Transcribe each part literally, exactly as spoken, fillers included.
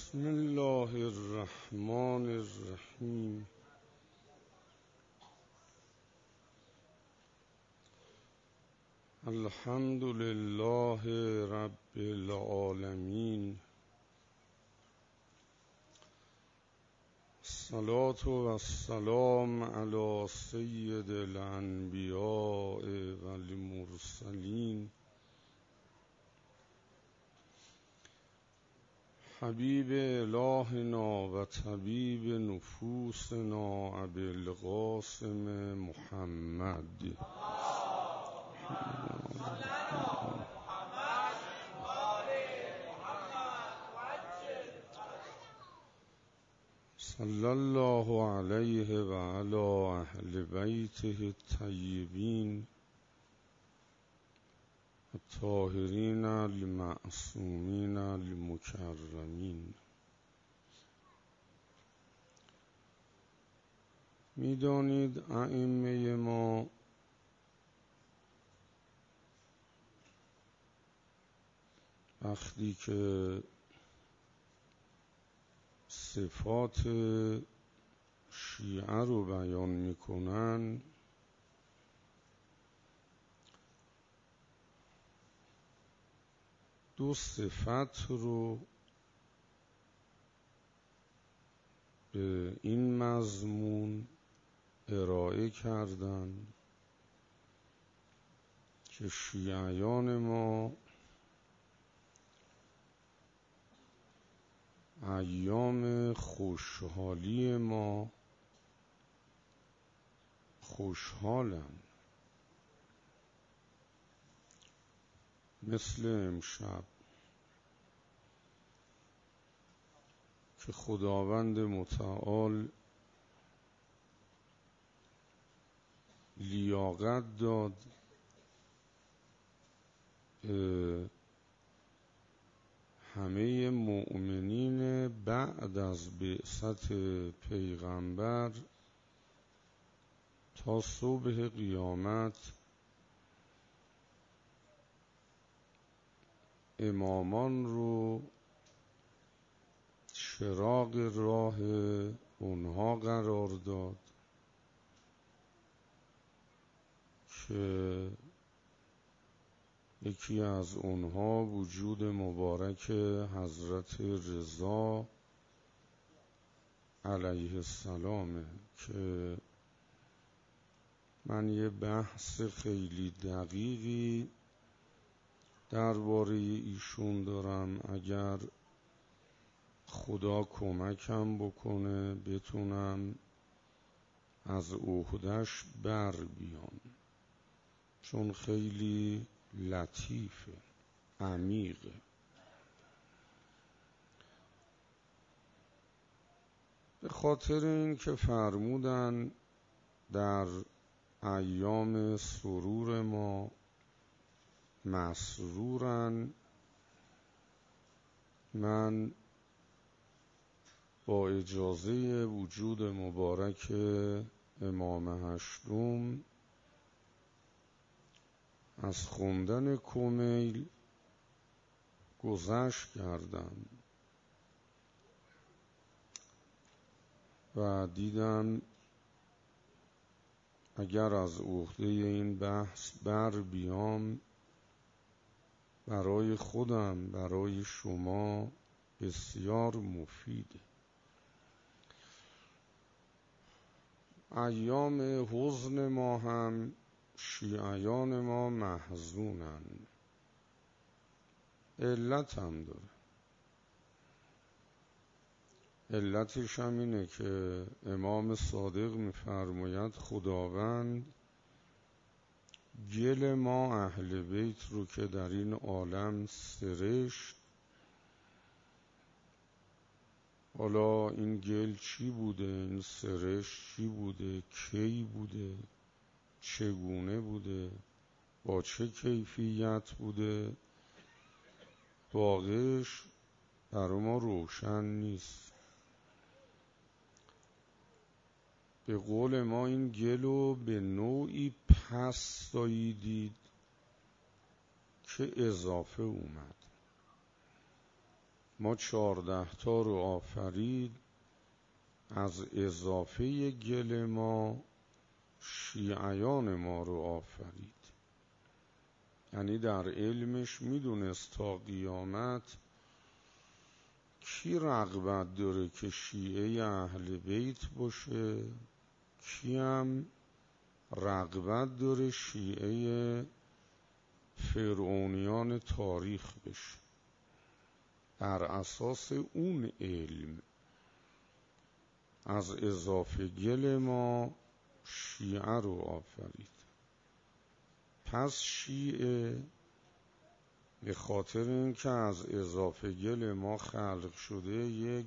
بسم الله الرحمن الرحیم. الحمد لله رب العالمین. الصلاة و السلام علی سید الانبیاء و المرسلین حبیب الهنا و طبیب نفوسنا ابوالقاسم محمد صلی الله علیه و علی اهل بیته الطیبین الطاهرین المعصومین المکرمین. میدانید ائمه ما وقتی که صفات شیعه رو بیان میکنن دو صفت رو به این مضمون ارائه کردن که شیعیان ما ایام خوشحالی ما خوشحالن، مثل امشب که خداوند متعال لیاقت داد همه مؤمنین بعد از بعثت پیغمبر تا صبح قیامت امامان رو چراغ راه اونها قرار داد که یکی از اونها وجود مبارک حضرت رضا علیه السلامه که من یه بحث خیلی دقیقی درباره ایشون دارم. اگر خدا کمکم بکنه بتونم از عهده‌اش بر بیام، چون خیلی لطیفه، عمیقه. به خاطر این که فرمودن در ایام سرور ما مسرورن، من با اجازه وجود مبارک امام هشتم از خوندن کمیل گذشت کردم و دیدم اگر از عهده این بحث بر بیام برای خودم برای شما بسیار مفیده. ایام حزن ما هم شیعیان ما محزونن، علت هم داره. علتش هم اینه که امام صادق میفرماید خداوند گل ما اهل بیت رو که در این عالم سرشت، حالا این گل چی بوده، این سرشت چی بوده، کی بوده، چگونه بوده، با چه کیفیت بوده، واقعش برای ما روشن نیست. به قول ما این گلو به نوعی پس ساییدید که اضافه اومد. ما چهارده تا رو آفرید، از اضافه گل ما شیعیان ما رو آفرید. یعنی در علمش میدونست تا قیامت کی رغبت داره که شیعه اهل بیت باشه، کی هم رغبت داره شیعه فرعونیان تاریخ بشه. بر اساس اون علم از اضافه گل ما شیعه رو آفرید. پس شیعه به خاطر اینکه از اضافه گل ما خلق شده یک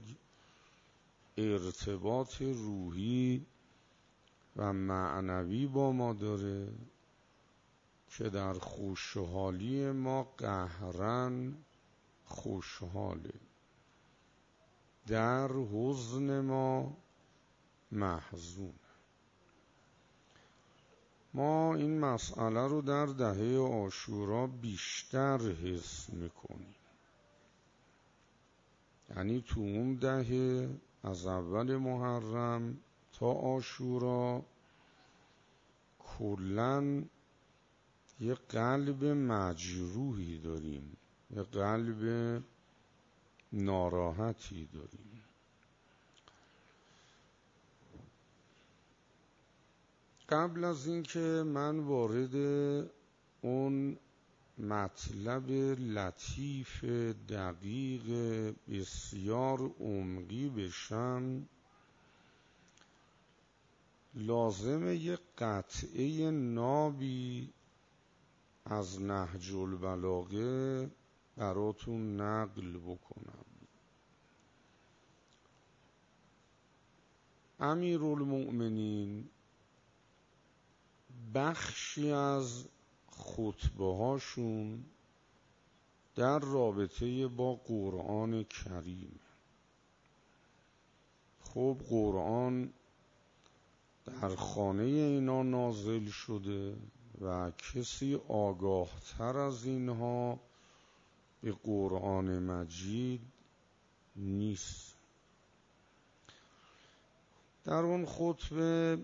ارتباط روحی و معنوی با ما داره که در خوشحالی ما قهرن خوشحاله، در حزن ما محزون. ما این مسئله رو در دهه عاشورا بیشتر حس میکنیم. یعنی تو اون دهه از اول محرم تا عاشورا کلن یه قلب مجروحی داریم، یه قلب ناراحتی داریم. قبل از اینکه من وارد اون مطلب لطیف دقیق بسیار عمقی بشم، لازمه یه قطعه نابی از نهج البلاغه براتون نقل بکنم. امیرالمؤمنین بخشی از خطبه هاشون در رابطه با قرآن کریم. خب قرآن در خانه اینا نازل شده و کسی آگاه تر از اینها به قرآن مجید نیست. در اون خطبه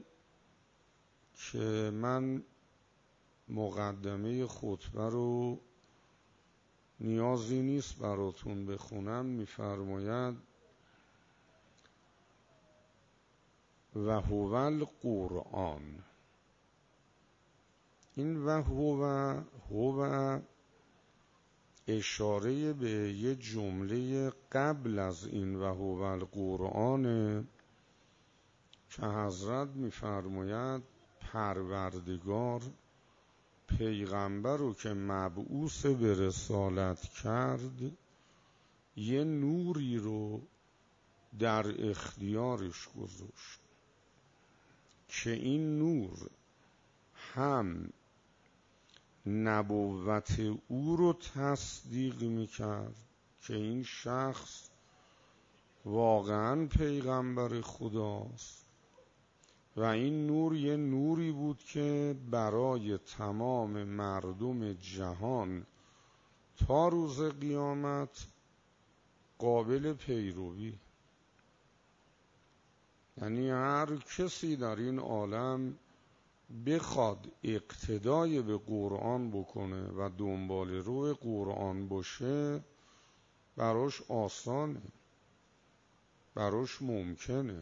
که من مقدمه خطبه رو نیازی نیست براتون بخونم، میفرماید و هو القرآن. این و هو هو اشاره به یه جمله قبل از این و هو القرآن که حضرت میفرماید پروردگار پیغمبر رو که مبعوث به رسالت کرد یه نوری رو در اختیارش گذاشت که این نور هم نبوت او رو تصدیق میکرد که این شخص واقعا پیغمبر خداست، و این نور یه نوری بود که برای تمام مردم جهان تا روز قیامت قابل پیروی. یعنی هر کسی در این عالم بخواد اقتدای به قرآن بکنه و دنبال روی قرآن باشه براش آسانه، براش ممکنه.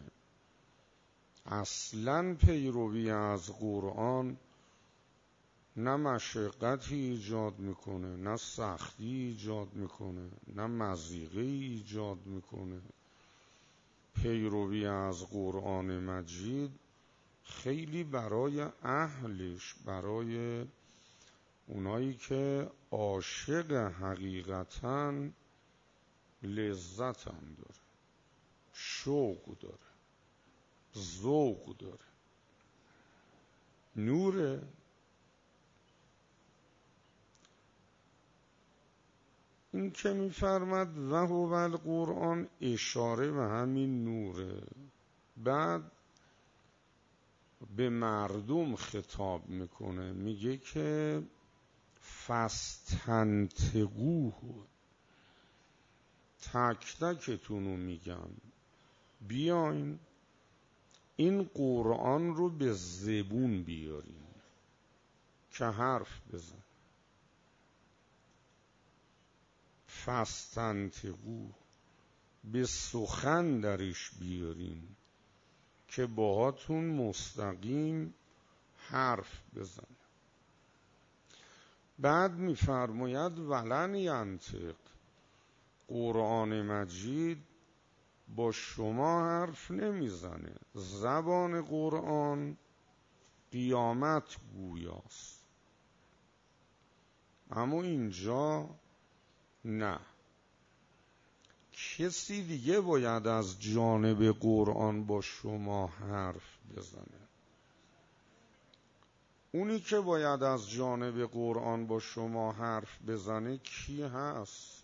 اصلاً پیروی از قرآن نه مشقتی ایجاد میکنه، نه سختی ایجاد میکنه، نه مضیقه ایجاد میکنه. پیروی از قرآن مجید خیلی برای اهلش، برای اونایی که عاشق حقیقتاً لذت هم داره، شوق داره، ذوق داره، نوره. این که میفرماد و هو القرآن اشاره به همین نوره. بعد به مردم خطاب میکنه، میگه که فاستنطقوه، تک تکتونو میگم، بیاین این قرآن رو به زبون بیاریم که حرف بزن. فاستنطقوا، به سخن درش بیاریم که باهاتون مستقیم حرف بزن. بعد میفرماید ولن ینطق، قرآن مجید با شما حرف نمیزنه، زبان قرآن قیامت گویاست. اما اینجا نه، کسی دیگه باید از جانب قرآن با شما حرف بزنه. اونی که باید از جانب قرآن با شما حرف بزنه کی هست؟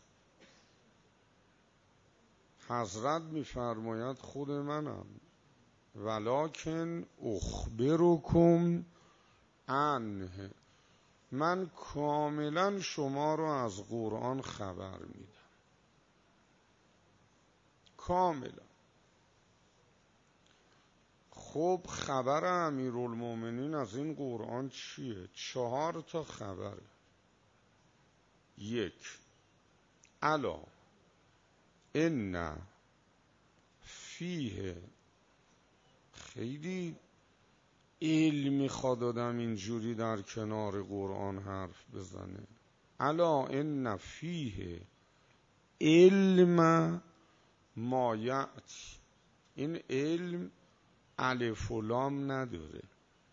حضرت میفرماید خود منم، ولکن اخبرکم عنه، من کاملا شما رو از قرآن خبر میدم، کاملا. خب خبر امیرالمومنین از این قرآن چیه؟ چهار تا خبر. یک، الا ان فیه، خیلی علم میخواد آدم اینجوری در کنار قرآن حرف بزنه. الا ان فیه علم ما یأتی، این علم الف و لام نداره،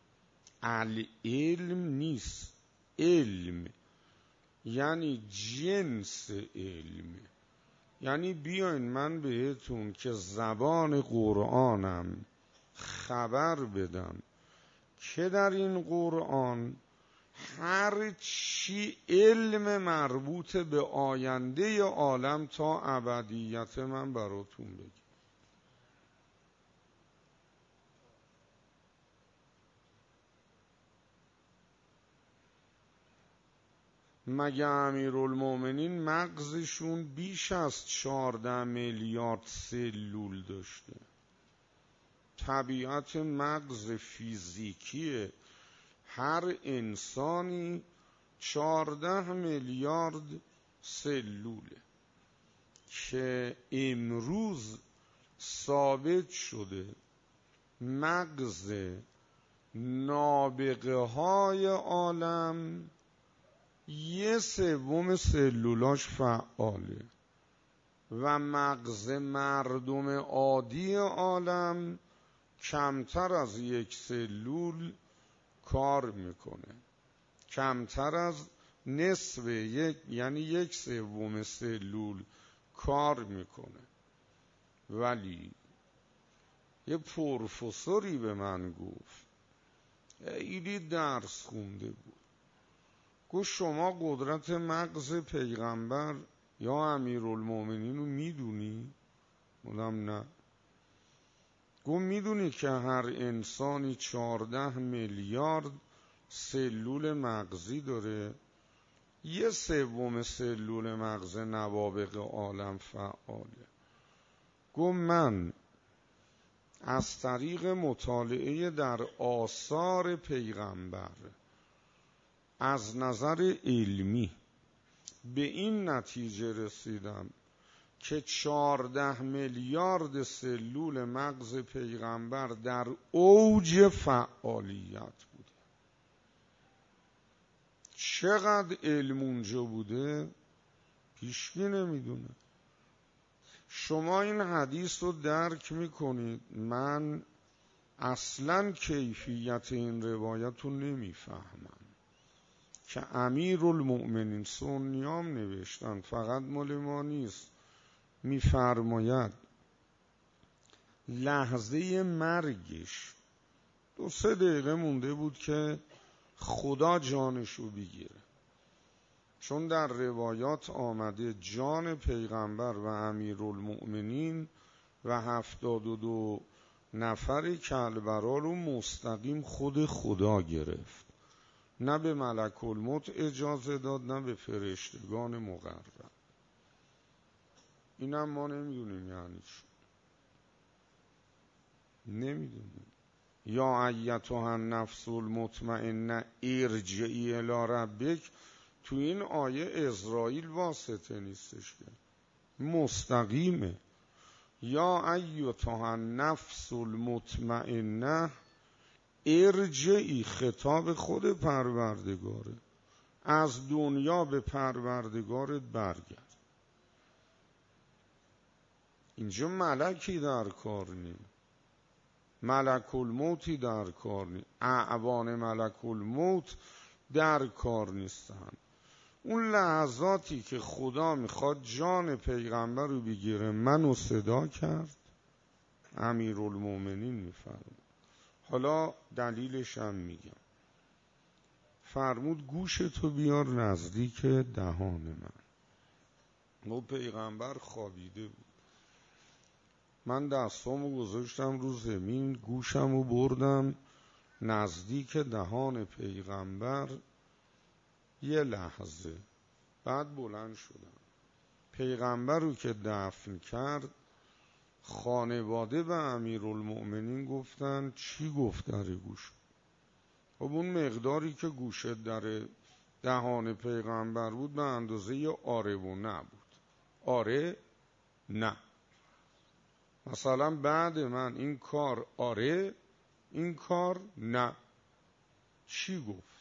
العلم نیست، علم یعنی جنس علم. یعنی بیاین من بهتون که زبان قرآنم خبر بدم که در این قرآن هر چی علم مربوط به آینده عالم تا ابدیت من براتون بگم. مگه امیرالمومنین مغزشون بیش از چهارده میلیارد سلول داشته؟ طبیعت مغز فیزیکی هر انسانی چهارده میلیارد سلوله که امروز ثابت شده مغز نابغه های عالم یه سوم سلولاش فعاله و مغز مردم عادی عالم کمتر از یک سلول کار میکنه، کمتر از نصف یک، یعنی یک سوم سلول کار میکنه. ولی یه پروفسوری به من گفت، خیلی درس خونده بود، گفت شما قدرت مغز پیغمبر یا امیرالمومنین رو میدونی؟ گفتم نه. گفت میدونی که هر انسانی چهارده میلیارد سلول مغزی داره، یه سوم سلول مغز نوابغ عالم فعاله. گفت من از طریق مطالعه در آثار پیغمبر از نظر علمی به این نتیجه رسیدم که چهارده میلیارد سلول مغز پیغمبر در اوج فعالیت بوده. چقدر علم اونجا بوده هیچکی نمیدونه. شما این حدیث رو درک میکنید؟ من اصلا کیفیت این روایت رو نمیفهمم که امیرالمؤمنین سنیام نوشتن، فقط مال ما نیست. میفرماید لحظه مرگش دو سه دقیقه مونده بود که خدا جانشو بگیره، چون در روایات آمده جان پیغمبر و امیرالمؤمنین و هفتاد و دو نفر کلبرا رو مستقیم خود خدا گرفت، نه به ملک الموت اجازه داد نه به فرشتگان مقرب. اینم ما نمیدونیم یعنی چی، نمیدونیم. یا ایتها النفس المطمئنه ارجعی الی ربک، تو این آیه اسرائیل واسطه نیستش که، مستقیمه. یا ایتها النفس المطمئنه ارجعی، خطاب خود پروردگاره، از دنیا به پروردگارت برگرد. اینجا ملکی در کار نیم، ملک الموتی در کار نیم، اعوان ملک الموت در کار نیستن. اون لحظاتی که خدا میخواد جان پیغمبر رو بگیره منو صدا کرد، امیرالمومنین میفرمود. حالا دلیلش هم میگم. فرمود گوش تو بیار نزدیک دهان من. و پیغمبر خوابیده بود. من دستامو گذاشتم رو زمین، گوشمو بردم نزدیک دهان پیغمبر، یه لحظه بعد بلند شدم. پیغمبر رو که دفن کرد، خانواده به امیرالمؤمنین گفتن چی گفت در گوش؟ خب اون مقداری که گوشت در دهان پیغمبر بود به اندازه یه آره و نه بود. آره نه. مثلا بعد من این کار آره، این کار نه. چی گفت؟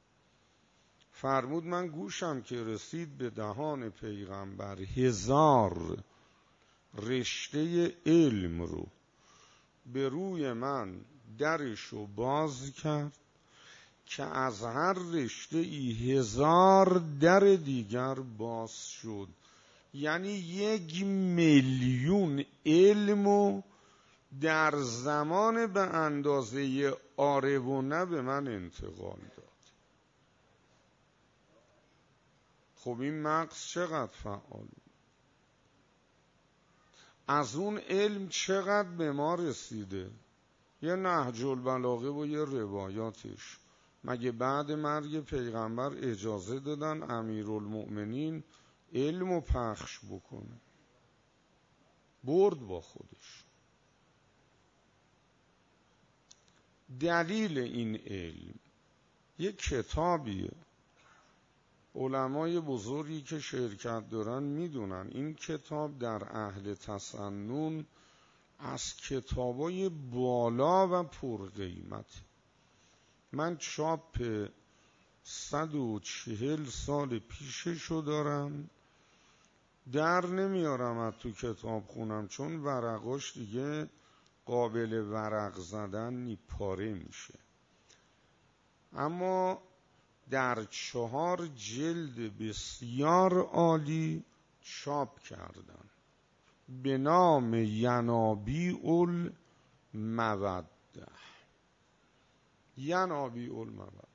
فرمود من گوشم که رسید به دهان پیغمبر هزار رشته علم رو به روی من درشو باز کرد که از هر رشته ای هزار در دیگر باز شد. یعنی یک میلیون علمو در زمان به اندازه آره و نه به من انتقال داد. خب این مغز چقدر فعال، از اون علم چقدر به ما رسیده. یه نهج البلاغه و یه روایاتش، مگه بعد مرگ پیغمبر اجازه دادن امیرالمؤمنین علمو پخش بکنه؟ برد با خودش. دلیل این علم یک کتابیه. علمای بزرگی که شرکت دارن میدونن این کتاب در اهل تسنن از کتابای بالا و پرقیمت. من چاپ صد و چهل سال پیششو دارم، در نمیارم از تو کتاب خونم چون ورقاش دیگه قابل ورق زدن نی، پاره میشه. اما در چهار جلد بسیار عالی چاپ کردن به نام ینابیع الموده. ینابیع الموده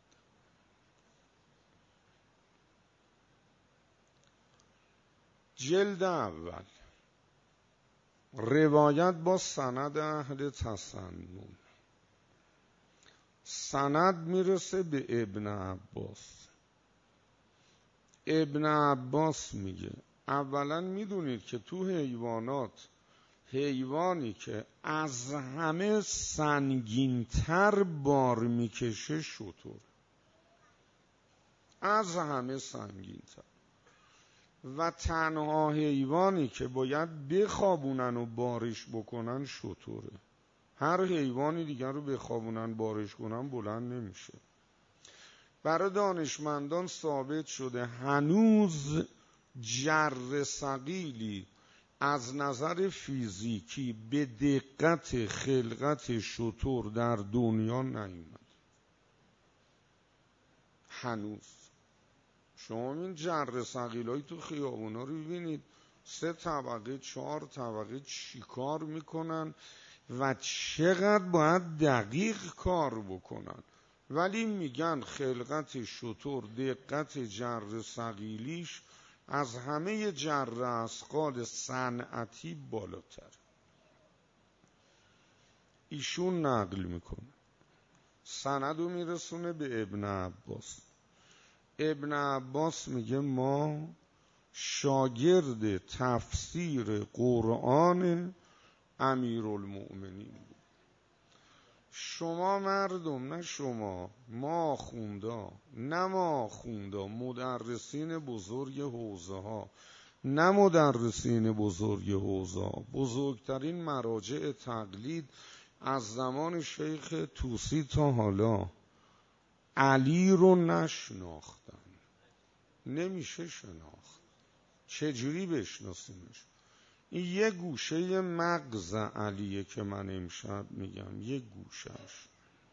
جلد اول، روایت با سند اهل تسنن. سند میرسه به ابن عباس. ابن عباس میگه اولا میدونید که تو حیوانات حیوانی که از همه سنگینتر بار میکشه شتر، از همه سنگینتر، و تنها حیوانی که باید بخوابونن و بارش بکنن شتره. هر حیوانی دیگر رو بخوابونن بارش کنن بلند نمیشه. برای دانشمندان ثابت شده هنوز جر ثقیلی از نظر فیزیکی به دقت خلقت شتر در دنیا نیومد. هنوز شما این جر ثقیلایی تو خیابونا رو ببینید، سه طبقه چهار طبقه چی کار میکنن و چقدر باید دقیق کار بکنن، ولی میگن خلقت شتر دقت جر ثقیلیش از همه جر اثقال صنعتی بالاتر. ایشون نقل میکنه، سندو میرسونه به ابن عباس. ابن عباس میگه ما شاگرد تفسیر قرآن امیرالمؤمنین بود. شما مردم، نه شما، ما خوندا، نه ما خوندا، مدرسین بزرگ حوزه ها، نه مدرسین بزرگ حوزه ها، بزرگترین مراجع تقلید از زمان شیخ طوسی تا حالا علی رو نشناختن. نمیشه شناخت. چجوری بشناسیمش؟ این یه گوشه مغز علیه که من امشب میگم، یه گوشش.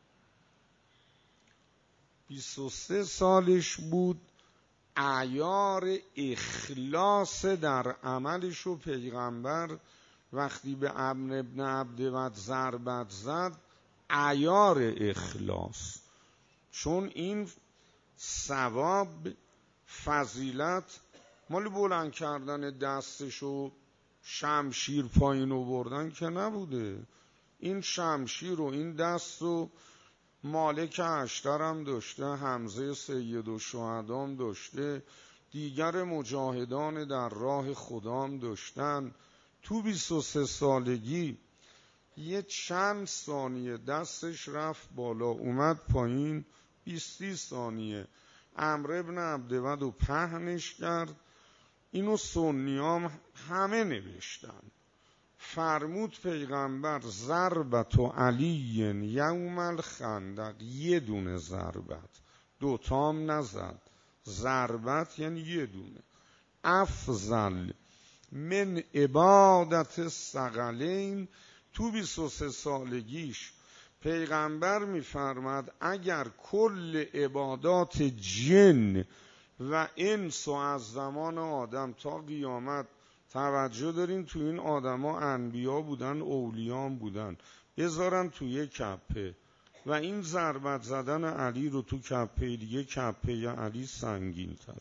بیست و سه سالش بود، عیار اخلاص در عملش و پیغمبر وقتی به عمرو بن عبدود ضربت زد، عیار اخلاص، چون این ثواب فضیلت مال بلند کردن دستش و شمشیر پایین آوردن که نبوده. این شمشیر و این دست و مالک اشتر هم داشته، حمزه سید الشهدا هم داشته، دیگر مجاهدان در راه خدا هم داشتن. تو بیست و سه سالگی یه چند ثانیه دستش رفت بالا اومد پایین، بیست ثانیه عمرو بن عبدود و پهنش کرد. اینو سنیام همه نوشتن. فرمود پیغمبر ضربت و علی یوم الخندق، یه دونه ضربت، دوتام نزد، ضربت یعنی یه دونه، افضل من عبادت الثقلین. تو بیست و سه سالگیش پیغمبر میفرماد اگر کل عبادات جن و انس و از زمان آدم تا قیامت، توجه دارین تو این آدما انبیا بودن، اولیان بودن، بذارن تو یک کپه و این ضربت زدن علی رو تو کپه دیگه، کپه علی سنگین تر.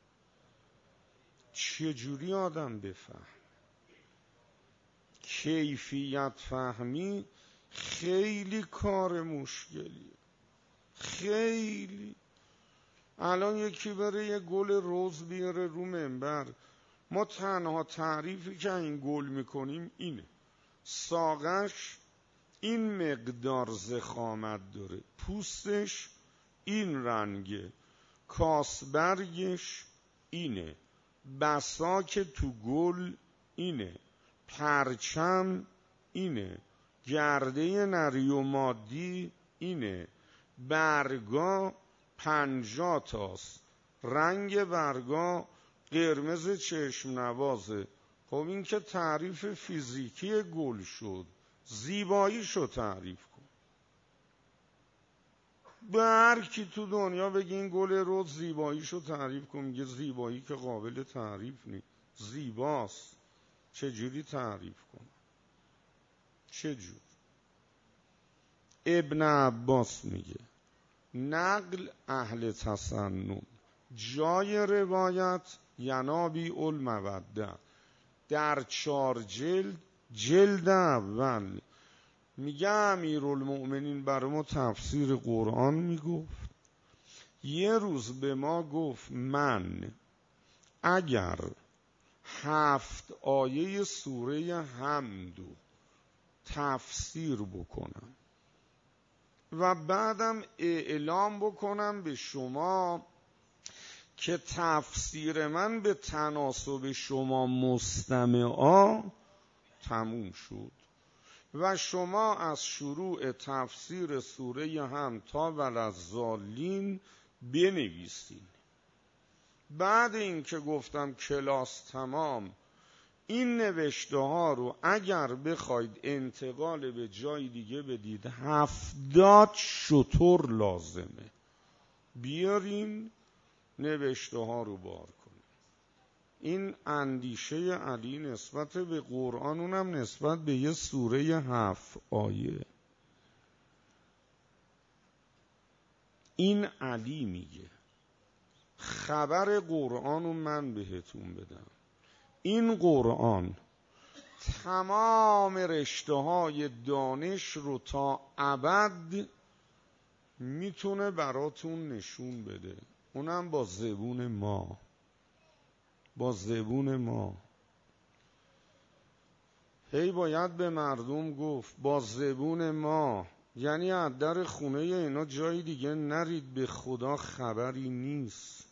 چجوری آدم بفهم؟ کیفیت فهمی خیلی کار مشکلیه، خیلی. الان یکی بره یه گل روز بیاره رو منبر، ما تنها تعریفی که این گل میکنیم اینه: ساقش این مقدار ضخامت داره، پوستش این رنگه، کاسبرگش اینه، بساک تو گل اینه، پرچم اینه، گرده نری و مادی اینه، برگا پنجاه تاست، رنگ برگا قرمز چشم نوازه. خب این که تعریف فیزیکی گل شد، زیباییشو تعریف کن. به هر کی تو دنیا بگی این گل روز زیباییشو تعریف کن، میگه زیبایی که قابل تعریف نیست، زیباست. چجوری تعریف کن؟ چجور؟ ابن عباس میگه نقل اهل تسنن، جای روایت ینابی الموده. در چار جلد، جلد اول میگه امیرالمؤمنین برای ما تفسیر قرآن میگفت. یه روز به ما گفت من اگر هفت آیه سوره حمدو تفسیر بکنم و بعدم اعلام بکنم به شما که تفسیر من به تناسب شما مستمعا تموم شد و شما از شروع تفسیر سوره حمد تا وللضالین بنویسین. بعد این که گفتم کلاس تمام، این نوشته ها رو اگر بخواید انتقال به جای دیگه بدید، هفتاد شتر لازمه. بیارین نوشته ها رو بار کنید. این اندیشه علی نسبت به قرآن، اونم نسبت به یه سوره هفت آیه. این علی میگه خبر قرآن رو من بهتون بدم. این قرآن تمام رشته های دانش رو تا ابد میتونه براتون نشون بده، اونم با زبون ما. با زبون ما. هی باید به مردم گفت با زبون ما، یعنی از در خونه اینا جای دیگه نرید، به خدا خبری نیست.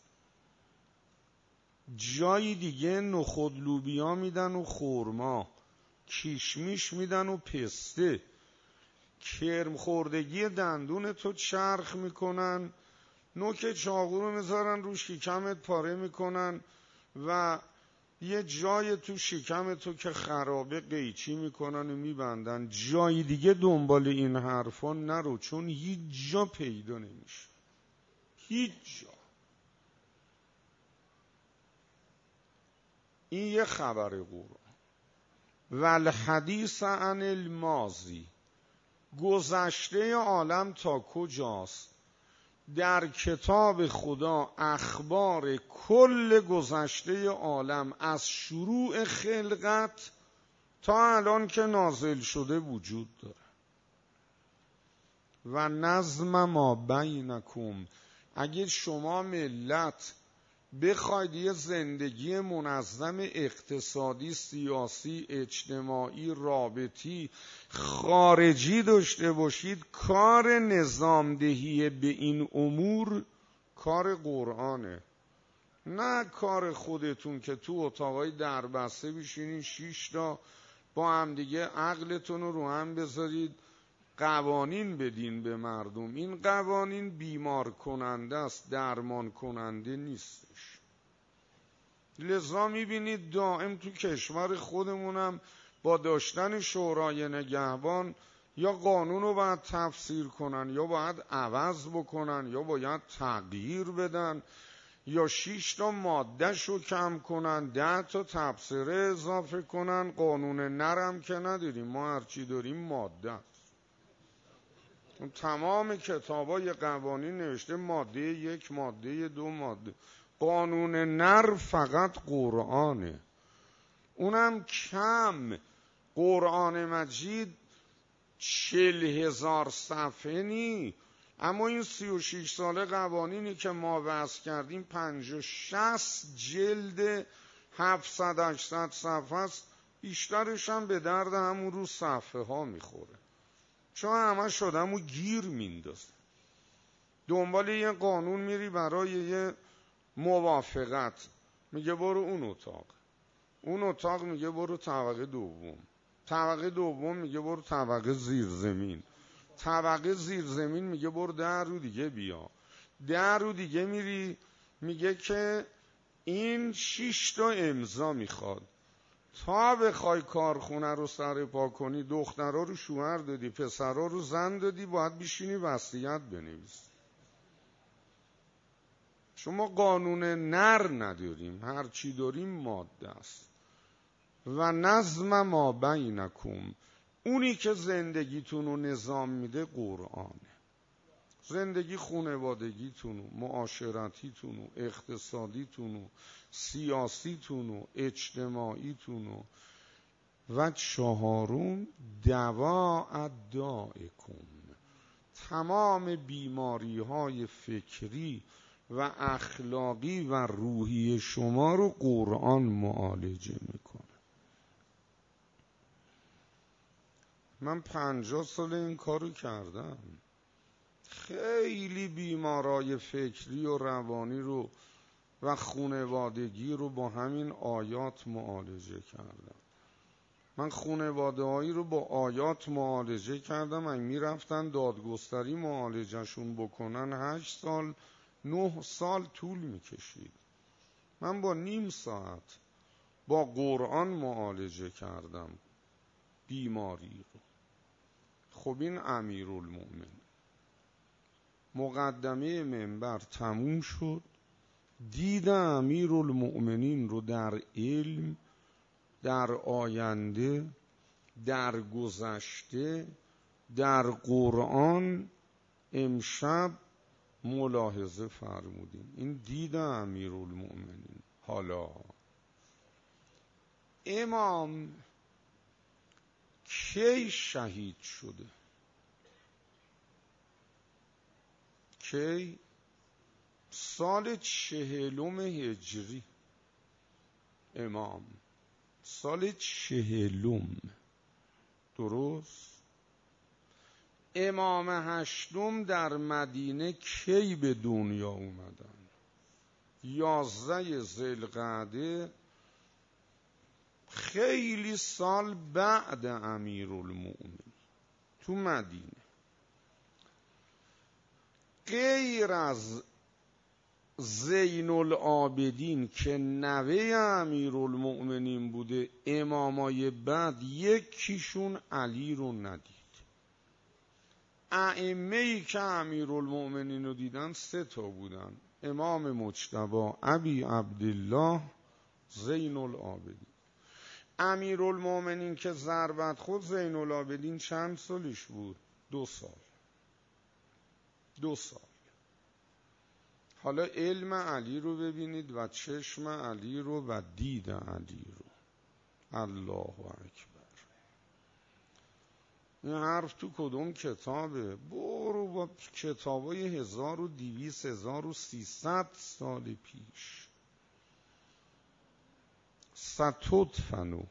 جای دیگه نخود لوبیا میدن و خورما، کشمیش میدن و پسته، کرم خوردگی دندون تو چرخ میکنن، نوک چاقو رو میذارن رو شکمت پاره میکنن و یه جای تو شکم تو که خرابه قیچی میکنن و میبندن. جای دیگه دنبال این حرفا نرو، چون هیچ جا پیدا نمیشه، هیچ جا. این یه خبر قرآن. والحدیث عن الماضی، گذشته عالم تا کجاست؟ در کتاب خدا اخبار کل گذشته عالم از شروع خلقت تا الان که نازل شده وجود داره. و نظم ما بینکم، اگه شما ملت بخواید یه زندگی منظم اقتصادی، سیاسی، اجتماعی، رابطی، خارجی داشته باشید، کار نظامدهی به این امور کار قرآنه، نه کار خودتون که تو اتاقای دربسته بشینین شیش تا با هم دیگه عقلتون رو رو هم بذارید قوانین بدین به مردم. این قوانین بیمار کننده است، درمان کننده نیستش. لذا میبینید دائم تو کشور خودمونم با داشتن شورای نگهبان یا قانون رو باید تفسیر کنن، یا باید عوض بکنن، یا باید تغییر بدن، یا شش تا مادهش رو کم کنن، ده تا تبصره اضافه کنن. قانون نرم که نداریم ما، هرچی داریم ماده است. تمام کتابای قوانین نوشته ماده یک، ماده دو، ماده. قانون نر فقط قرآنه، اونم کم. قرآن مجید چل هزار صفحه نی، اما این سی و شیش ساله قوانینی که ما وضع کردیم پنجاه شصت جلد هفتصد هشتصد صفحه است. بیشترش هم به درد همون رو صفحه ها میخوره، چون همه شدم و گیر میندازه. دنبال یه قانون میری برای یه موافقت، میگه برو اون اتاق، اون اتاق میگه برو طبقه دوم، طبقه دوم میگه برو طبقه زیرزمین، طبقه زیرزمین میگه برو ده رو دیگه بیا، ده رو دیگه میری میگه که این شش تا امضا میخواد. تا بخوای کارخونه رو سر پا کنی، دخترها رو شوهر دادی، پسرها رو زن دادی، باید بشینی وصیت بنویسی. شما قانون نر نداریم، هر چی داریم ماده است. و نظم ما بینکم، اونی که زندگیتون رو نظام میده قرآنه. زندگی خانوادگیتون و معاشرتیتون و اقتصادیتون و سیاسیتون و اجتماعیتون و و چهارم دواء دائکم، تمام بیماری های فکری و اخلاقی و روحی شما رو قرآن معالجه میکنه. من پنجاه سال این کارو کردم، خیلی بیمارای فکری و روانی رو و خانوادگی رو با همین آیات معالجه کردم. من خانواده‌هایی رو با آیات معالجه کردم. اگه میرفتن دادگستری معالجهشون بکنن هشت سال نه سال طول میکشید. من با نیم ساعت با قرآن معالجه کردم بیماری رو. خب این امیرالمومنین. مقدمه منبر تموم شد، دید امیرالمومنین رو در علم، در آینده، در گذشته، در قرآن امشب ملاحظه فرمودیم. این دید امیرالمومنین. حالا امام کی شهید شده؟ کی؟ سال چهلم هجری. امام سال چهلم، درست؟ امام هشتم در مدینه کی به دنیا اومدن؟ یازده ذوالقعده، خیلی سال بعد امیرالمؤمنین تو مدینه. غیر از زین العابدین که نوه امیرالمؤمنین بوده، امامای بعد یکیشون علی رو ندید. ائمه‌ای که امیرالمؤمنین رو دیدن سه تا بودن: امام مجتبی، ابی عبدالله، زین العابدین. امیرالمؤمنین که ضربت خود زین العابدین چند سالش بود؟ دو سال. دو سال. حالا علم علی رو ببینید و چشم علی رو و دید علی رو. الله اکبر. این حرف تو کدوم کتابه؟ برو با کتابای هزار و دویست هزار و سیصد سال پیش. ستدفن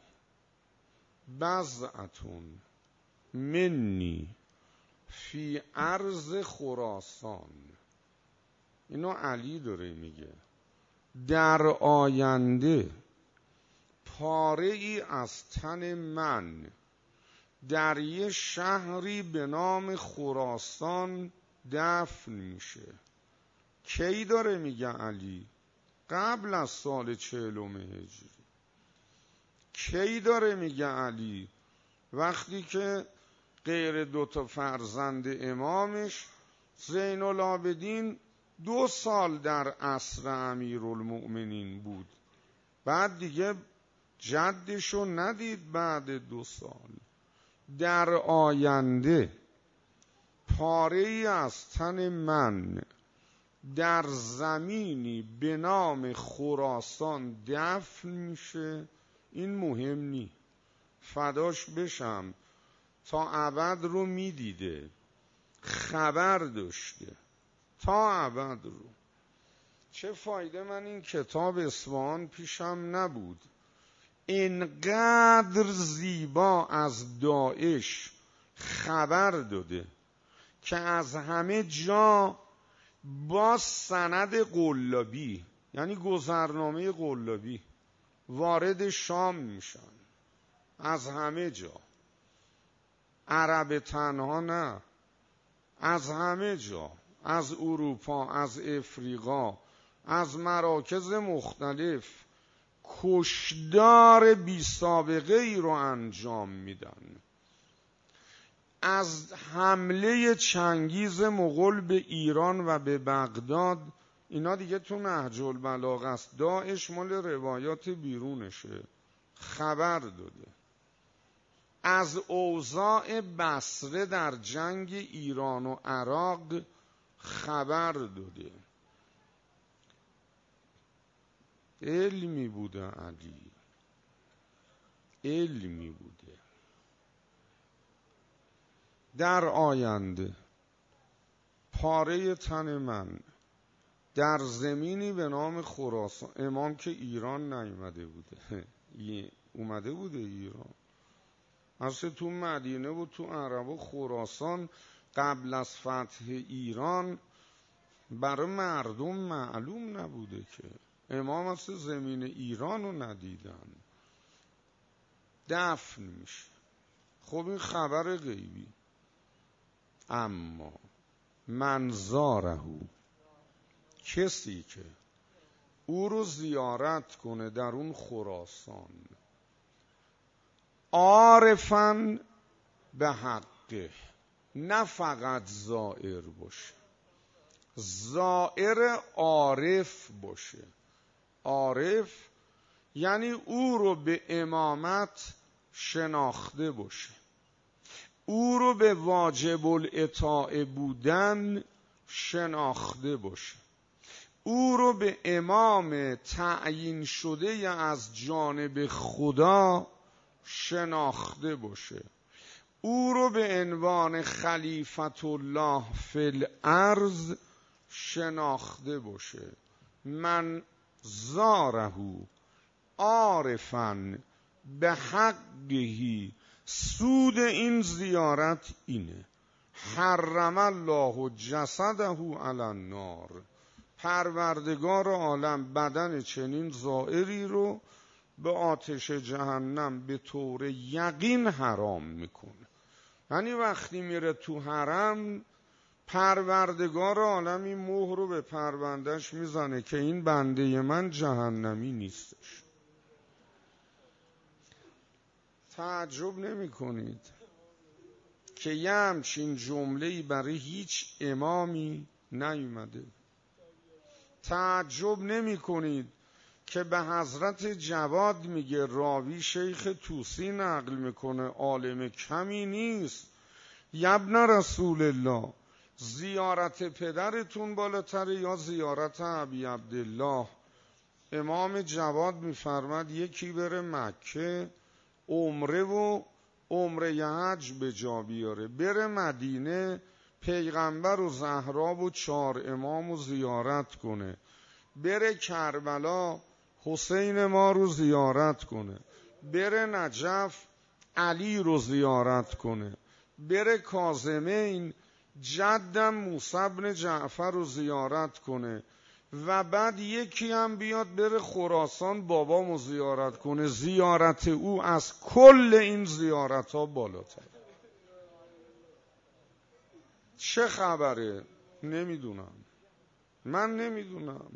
بضعتون منی فی ارض خراسان. اینو علی داره میگه. در آینده پاره ای از تن من در یه شهری به نام خراسان دفن میشه. کی داره میگه علی؟ قبل از سال چهلم هجری. کی داره میگه علی؟ وقتی که غیر دوتا فرزند امامش زین العابدین دو سال در عصر امیرالمؤمنین بود، بعد دیگه جدشو ندید. بعد دو سال در آینده پاره ای از تن من در زمینی به نام خراسان دفن میشه. این مهم نی، فداش بشم، تا ابد رو میدیده، خبر داشته تا ابد رو. چه فایده من این کتاب اصفهان پیشم نبود؟ اینقدر زیبا از داعش خبر داده که از همه جا با سند قلابی، یعنی گذرنامه قلابی، وارد شام میشن. از همه جا، عرب تنها نه، از همه جا، از اروپا، از افریقا، از مراکز مختلف کشدار بی سابقه ای رو انجام میدن. از حمله چنگیز مغول به ایران و به بغداد، اینا دیگه تو نهج البلاغه است، داعش مال روایات بیرونشه، خبر داده. از اوضاع بصره در جنگ ایران و عراق خبر داده. علمی بوده علی، علمی بوده. در آینده پاره تن من در زمینی به نام خراسان، امام که ایران نیومده بوده، اومده بوده ایران، اصلا تو مدینه و تو عرب و خراسان قبل از فتح ایران برای مردم معلوم نبوده که. امام اصلا زمین ایران رو ندیدن، دفن میشه. خب این خبر غیبی. اما من زارهو، کسی که او رو زیارت کنه در اون خراسان، عارفاً به حقه، نه فقط زائر باشه، زائر عارف باشه. عارف یعنی او رو به امامت شناخته باشه، او رو به واجب الاطاعه بودن شناخته باشه، او رو به امام تعیین شده از جانب خدا شناخته باشه، او رو به عنوان خلیفت الله فی الارض شناخته باشه. من زارهو عارفا به حقه. سود این زیارت اینه: حرم الله جسده علی النار. پروردگار عالم بدن چنین زائری رو به آتش جهنم به طور یقین حرام میکنه. یعنی وقتی میره تو حرم، پروردگار عالم این مهر رو به پروندهش میزنه که این بنده من جهنمی نیستش. تعجب نمی کنید که یه همچین جمله‌ای برای هیچ امامی نیومده؟ تعجب نمی کنید که به حضرت جواد میگه، راوی شیخ طوسی نقل میکنه، عالم کمی نیست: یبن رسول الله، زیارت پدرتون بالاتره یا زیارت ابی عبدالله؟ امام جواد میفرماد یکی بره مکه عمره و عمره حج به جا بیاره، بره مدینه پیغمبر و زهرا و چهار امام رو زیارت کنه، بره کربلا حسین ما رو زیارت کنه، بره نجف علی رو زیارت کنه، بره کاظمین جدم موسی بن جعفر رو زیارت کنه، و بعد یکی هم بیاد بره خراسان بابامو زیارت کنه. زیارت او از کل این زیارت ها بالاتر. چه خبره؟ نمیدونم، من نمیدونم.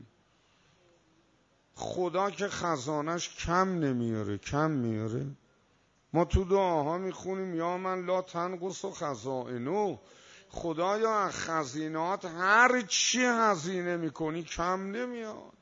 خدا که خزانش کم نمیاره، کم میاره. ما تو دعاها میخونیم یا من لا تنقص خزائنه، خدایا از خزینات هر چی هزینه میکنی کم نمیاد،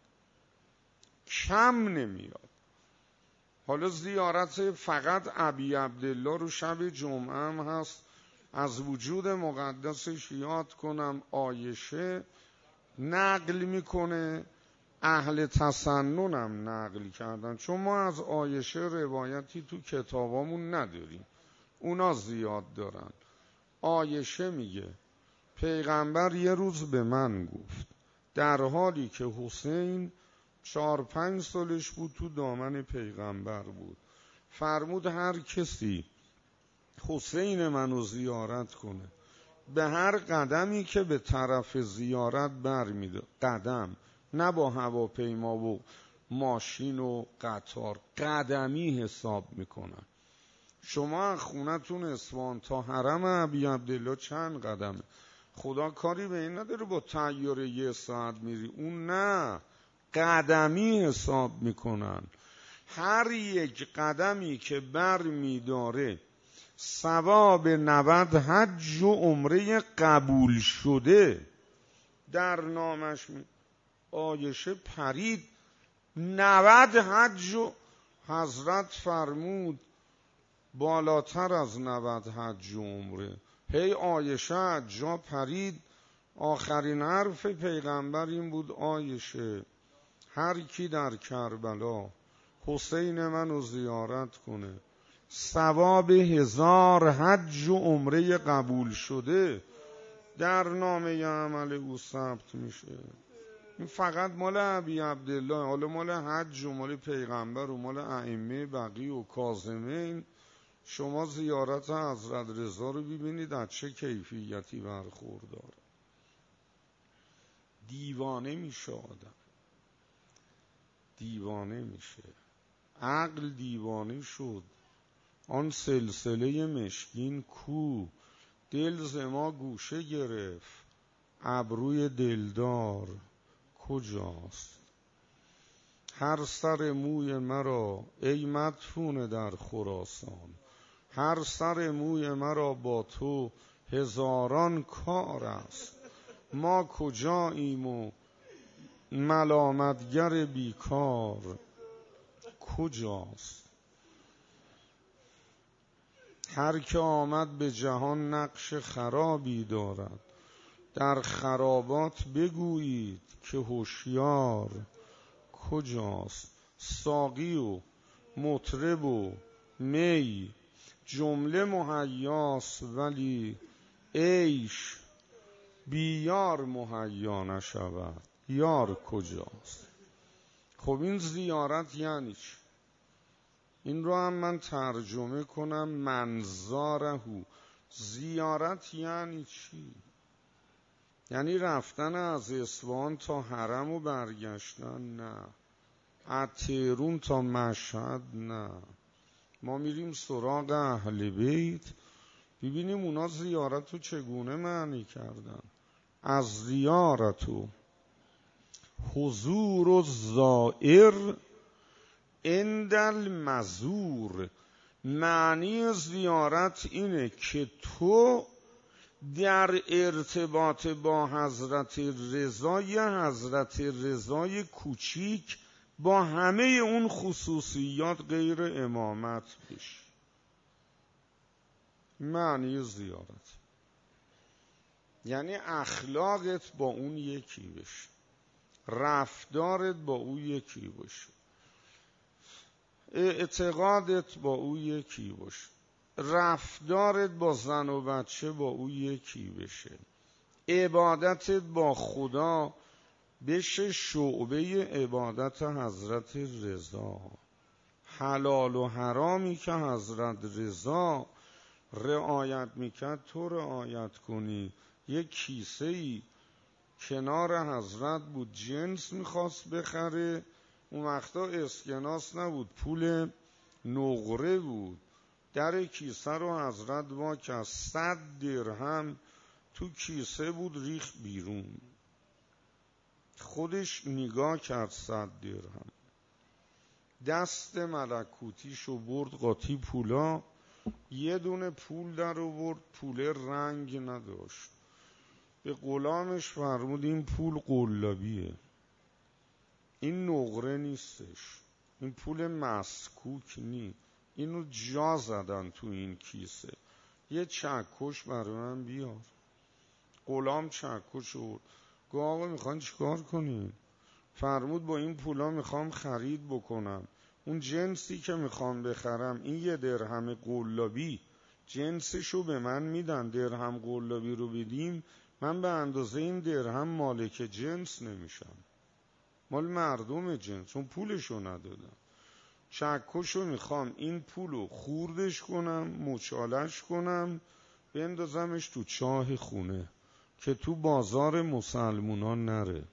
کم نمیاد. حالا زیارت فقط ابی عبدالله رو شب جمعه هم هست. از وجود مقدسش یاد کنم، عایشه نقل میکنه، اهل تسننم نقل کردن، چون ما از عایشه روایتی تو کتابامون نداریم، اونا زیاد دارن. عایشه میگه پیغمبر یه روز به من گفت، در حالی که حسین چهار پنج سالش بود تو دامن پیغمبر بود، فرمود هر کسی حسین منو زیارت کنه، به هر قدمی که به طرف زیارت بر میده، قدم نه با هواپیما و ماشین و قطار، قدمی حساب میکنن. شما خونتون اصفهان تا حرم ابی عبدالله چند قدمه؟ خدا کاری به این نداره با طیاره یه ساعت میری، اون نه، قدمی حساب میکنن. هر یک قدمی که بر میداره ثواب نود حج و عمره قبول شده در نامش می. عایشه پرید، نود حج و حضرت فرمود بالاتر از نود حج و عمره. هی عایشه جا پرید. آخرین حرف پیغمبر این بود: عایشه هر کی در کربلا حسین منو زیارت کنه، ثواب هزار حج و عمره قبول شده در نامه عمل او ثبت میشه. این فقط مال ابی عبدالله، حالا مال حج و مال پیغمبر و مال ائمه بقی و کاظمین. شما زیارت حضرت رضا رو ببینید از چه کیفیتی برخوردار. دیوانه میشه آدم، دیوانه میشه. عقل دیوانه شد. آن سلسله مشکین کو، دل ز ما گوشه گرفت، ابروی دلدار کجاست؟ هر سر موی مرا ای مدفون در خراسان، هر سر موی مرا با تو هزاران کار است. ما کجاییم و ملامتگر بیکار کجاست؟ هر که آمد به جهان نقش خرابی دارد، در خرابات بگویید که هوشیار کجاست؟ ساقی و مطرب و می جمله مهیاست، ولی عیش بیار مهیا نشود، یار کجاست؟ خب این زیارت یعنی چی؟ این رو هم من ترجمه کنم منظارهو. زیارت یعنی چی؟ یعنی رفتن از اصفهان تا حرم و برگشتن؟ نه. از تهران تا مشهد؟ نه. ما میریم سراغ اهل بیت ببینیم اونا زیارت رو چگونه معنی کردن. از زیارت و حضور و زائر عند المزور. معنی زیارت اینه که تو در ارتباط با حضرت رضا، یه حضرت رضای کوچیک با همه اون خصوصیات غیر امامت بشی. معنی زیارت یعنی اخلاقت با اون یکی بشه، رفتارت با او یکی باشه، اعتقادت با او یکی باشه، رفتارت با زن و بچه با او یکی بشه، عبادتت با خدا بشه شعبه عبادت حضرت رضا. حلال و حرامی که حضرت رضا رعایت میکرد تو رعایت کنی. یک کیسه ای کنار حضرت بود، جنس میخواست بخره، اون وقتا اسکناس نبود، پول نقره بود. در کیسه رو حضرت وا کرد، صد درهم تو کیسه بود، ریخ بیرون. خودش نگاه کرد، صد درهم. دست ملکوتیشو برد قاطی پولا، یه دونه پول در آورد، پول رنگ نداشت. به غلامش فرمود این پول قلابیه، این نقره نیستش، این پول مسکوک نی، اینو جا زدن تو این کیسه، یه چکش برای من بیار. غلام چکش آورد. گفت آقا میخوان چیکار کنین؟ فرمود با این پولا میخوام خرید بکنم، اون جنسی که میخوام بخرم، این یه درهم قلابی جنسشو به من میدن، درهم قلابی رو بدیم من به اندازه این درهم مالک جنس نمیشم، مال مردم جنس، اون پولشو ندادم. چکشو میخوام این پولو خوردش کنم، مچالش کنم، بندازمش تو چاه خونه که تو بازار مسلمونان نره.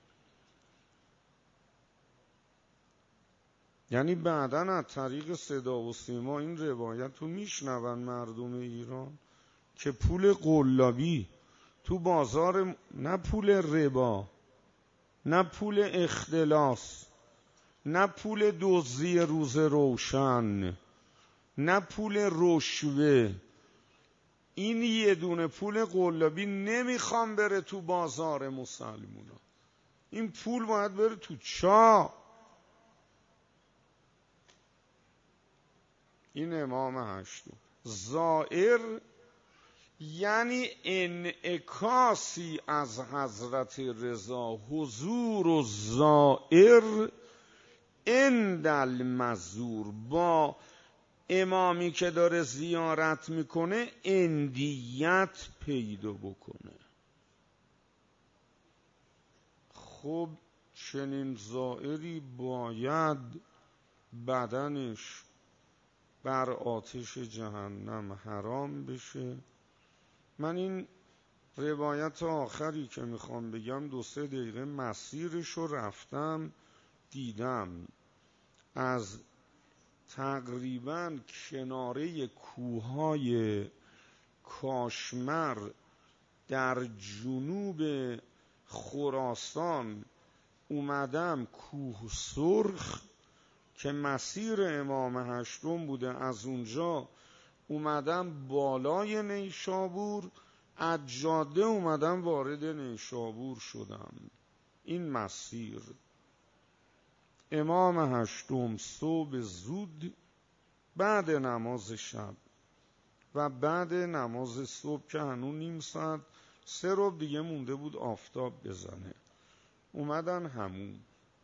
یعنی بعداً از طریق صدا و سیما این روایت رو میشنون مردم ایران که پول قلابی تو بازار، نه پول ربا، نه پول اختلاس، نه پول دزدی روز روشن، نه پول رشوه، این یه دونه پول قلابی نمیخوام بره تو بازار مسلمونا. این پول باید بره تو چاه. این امام هشتم. زائر یعنی انعکاسی از حضرت رضا، حضور و زائر عند المزور. با امامی که داره زیارت میکنه اندیت پیدا بکنه. خب چنین زائری باید بدنش بر آتش جهنم حرام بشه. من این روایت آخری که میخوام بگم دو سه دقیقه مسیرش رو رفتم دیدم. از تقریبا کناره کوههای کاشمر در جنوب خراسان اومدم کوه سرخ که مسیر امام هشتم بوده، از اونجا اومدم بالای نیشابور، از جاده اومدم وارد نیشابور شدم. این مسیر امام هشتم صبح زود بعد نماز شب و بعد نماز صبح که هنوز نیم ساعت سه ربع دیگه مونده بود آفتاب بزنه، اومدن همون.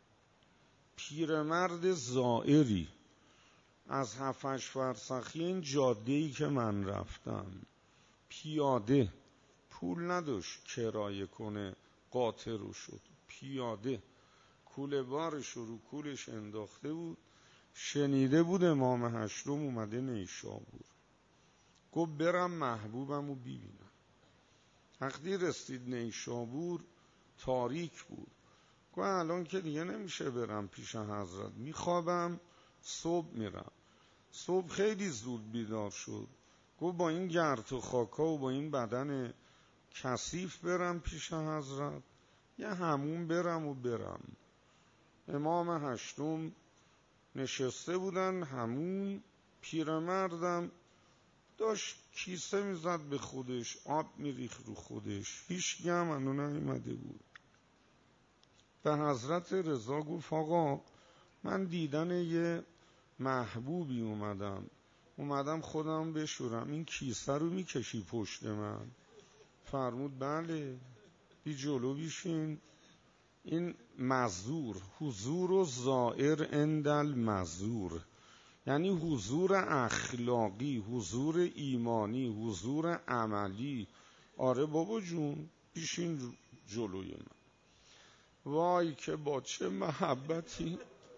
پیرمرد زائری از هفتش فرسخی این جاده‌ای که من رفتم پیاده، پول نداشت کرایه کنه قاطر رو شد، پیاده کوله بارش رو کولش انداخته بود، شنیده بود امام هشتم اومده نیشابور، گفت برم محبوبم رو ببینم. وقتی رسید نیشابور تاریک بود، گفت الان که دیگه نمیشه برم پیش حضرت، میخوابم صبح میرم. صبح خیلی زود بیدار شد، گفت با این گرد و خاکا و با این بدن کثیف برم پیش حضرت، یه همون برم و برم. امام هشتم نشسته بودن همون، پیرمردم داشت کیسه میزد به خودش، آب میریخ رو خودش، هیچ هم انو نیومده بود. به حضرت رضا گفت آقا من دیدن یه محبوبی اومدم اومدم خودم بشورم، این کیسه رو میکشی پشت من؟ فرمود بله، بی جلو بیشین. این مزور، حضور و زائر اندل مزور، یعنی حضور اخلاقی، حضور ایمانی، حضور عملی. آره بابا جون بیشین جلوی من. وای که با چه محبتی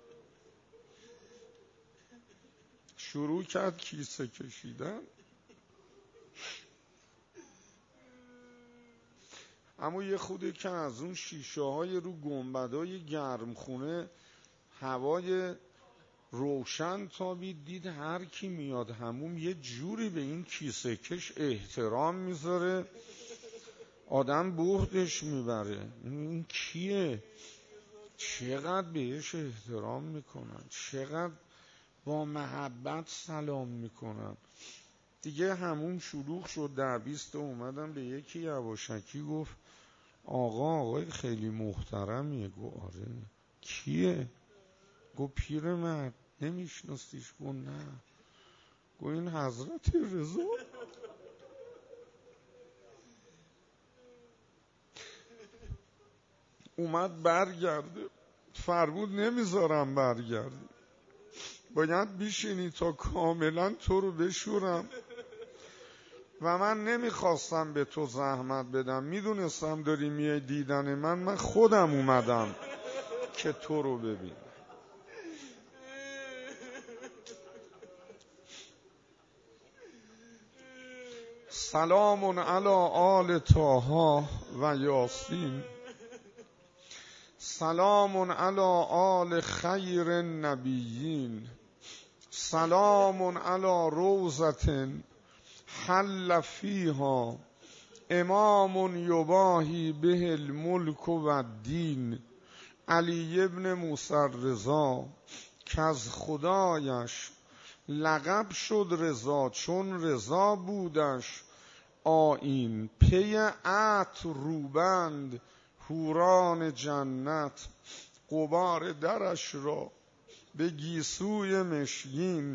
شروع کرد کیسه کشیدن. اما یه خوده که از اون شیشه های رو گنبدای گرمخونه هوای روشن تابید، دید هر کی میاد هموم یه جوری به این کیسه کش احترام میذاره، آدم بهدش میبره. این کیه؟ چقدر بهش احترام میکنن، چقدر با محبت سلام میکنن. دیگه همون شلوغ شد، در بیست اومدم به یکی یواشکی گفت آقا آقای خیلی محترمیه. گفت آره. کیه؟ گفت پیرمرد، نمیشناسیش؟ گفت نه. گفت این حضرت رضا. اومد برگرده، فرمود نمیذارم برگردی، باید بیشینی تا کاملا تو رو بشورم. و من نمیخواستم به تو زحمت بدم، میدونستم داری میای دیدن من، من خودم اومدم که تو رو ببین. سلام علی آل طه و یاسین، سلام علی آل خیر النبیین، سلام علی روضة حل فیها امام یباهی به الملک و الدین، علی ابن موسی رضا که از خدایش لقب شد رضا، چون رضا بودش آیین. پی عطر روبند حوران جنت، غبار درش را به گیسوی مشکین.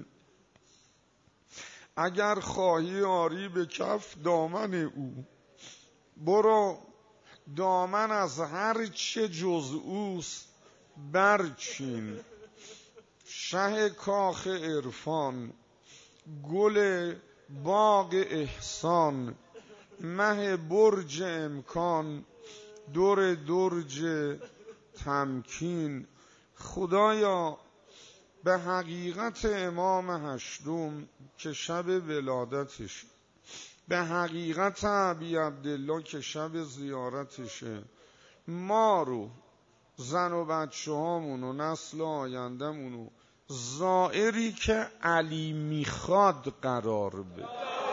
اگر خواهی آری به کف دامن او، برو دامن از هر چه جز اوست برچین. شه کاخ عرفان، گل باغ احسان، مه برج امکان، دور درج تمکین. خدایا به حقیقت امام هشتم که شب ولادتش، به حقیقت ابی عبدالله که شب زیارتشه، ما رو، زن و بچه هامون و نسل آیندمونو زائری که علی میخواد قرار بده.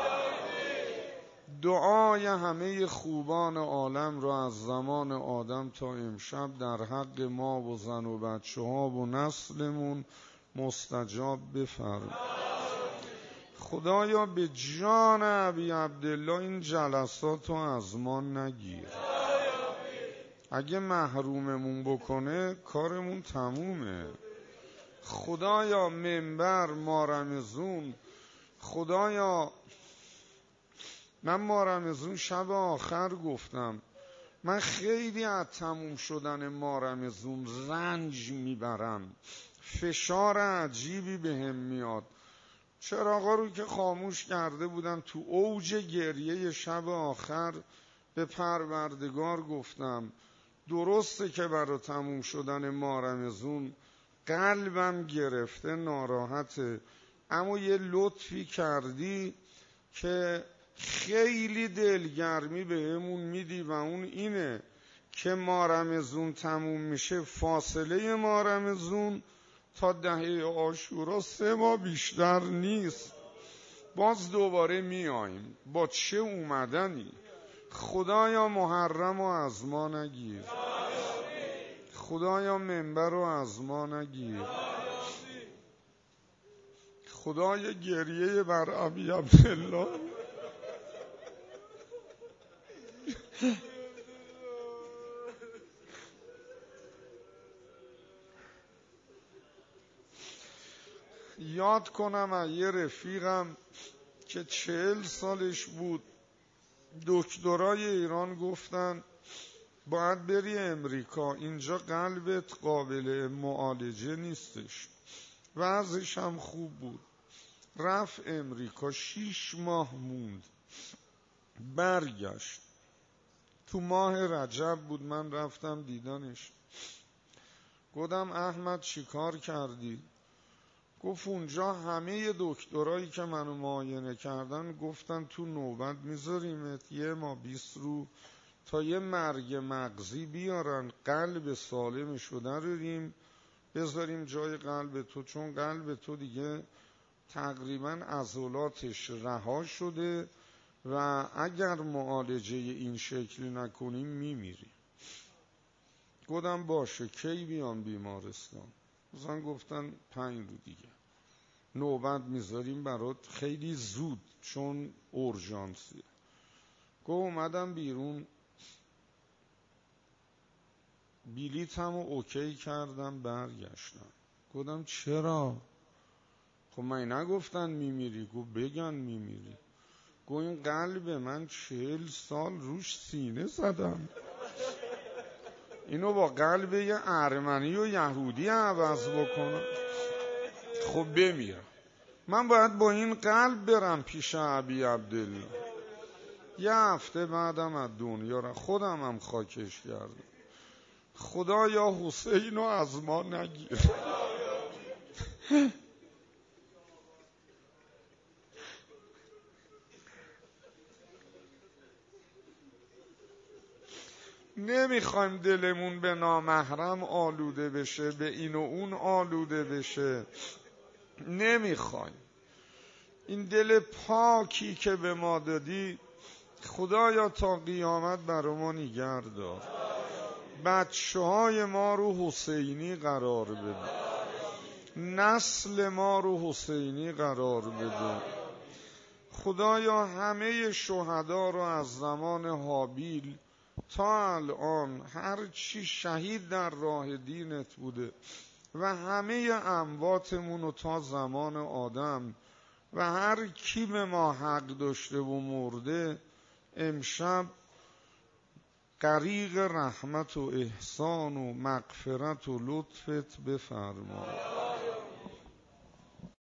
دعای همه خوبان عالم را از زمان آدم تا امشب در حق ما و زن و بچه ها و نسلمون مستجاب بفرما. خدایا به جان ابی عبدالله این جلسات رو از ما نگیر، اگه محروممون بکنه کارمون تمومه. خدایا منبر مارمزون، خدایا من مارمزون شب آخر گفتم من خیلی از تموم شدن مارمزون رنج میبرم، فشار عجیبی به هم میاد. چراغا رو که خاموش کرده بودم، تو اوج گریه شب آخر به پروردگار گفتم درسته که برای تموم شدن ماه رمضان قلبم گرفته ناراحته، اما یه لطفی کردی که خیلی دلگرمی بهمون میدی و اون اینه که ماه رمضان تموم میشه، فاصله ماه رمضان تا دهه عاشورا سه ماه بیشتر نیست، باز دوباره میاییم. با چه اومدنی؟ خدایا محرم رو از ما نگیر، خدایا منبر رو از ما نگیر، خدایا گریه بر ابی عبدالله یاد کنم یه رفیقم که چهل سالش بود، دکترای ایران گفتن باید بری امریکا، اینجا قلبت قابل معالجه نیستش. وضعش هم خوب بود، رفت امریکا، شیش ماه موند، برگشت. تو ماه رجب بود، من رفتم دیدنش. گفتم احمد چی کار کردی؟ گفت اونجا همه دکترایی که منو معاینه کردن گفتن تو نوبت میذاریمت یه ما بیست رو تا یه مرگ مغزی بیارن، قلب سالمشو دراریم بذاریم جای قلب تو، چون قلب تو دیگه تقریبا عضلاتش رها شده و اگر معالجه این شکلی نکنیم میمیری. گفتم باشه، کی بیام بیمارستان؟ مثلا گفتن پنج رو دیگه نوبت میذاریم برات خیلی زود چون اورژانسیه. گفت اومدم بیرون، بلیطمو اوکی کردم، برگشتم. گفتم چرا؟ خب من نگفتن میمیری؟ گفت بگن میمیری. گفت این قلب من چهل سال روش سینه زدم، اینو با قلب یه ارمنی و یهودی عوض بکنم، خب بمیرم. من باید با این قلب برم پیش ابی عبدالله. یه هفته بعدم از دنیا را خودم هم خاکش کردم. خدا یا حسینو از ما نگیر. نمیخوایم دلمون به نامحرم آلوده بشه، به این و اون آلوده بشه، نمیخوایم. این دل پاکی که به ما دادی خدایا تا قیامت برای ما نگه دار. بچه های ما رو حسینی قرار بده، نسل ما رو حسینی قرار بده. خدایا همه شهدا رو از زمان هابیل تا الان هر چی شهید در راه دینت بوده و همه امواتمون رو تا زمان آدم و هر کی به ما حق داشته و مرده امشب غریق رحمت و احسان و مغفرت و لطفت بفرما.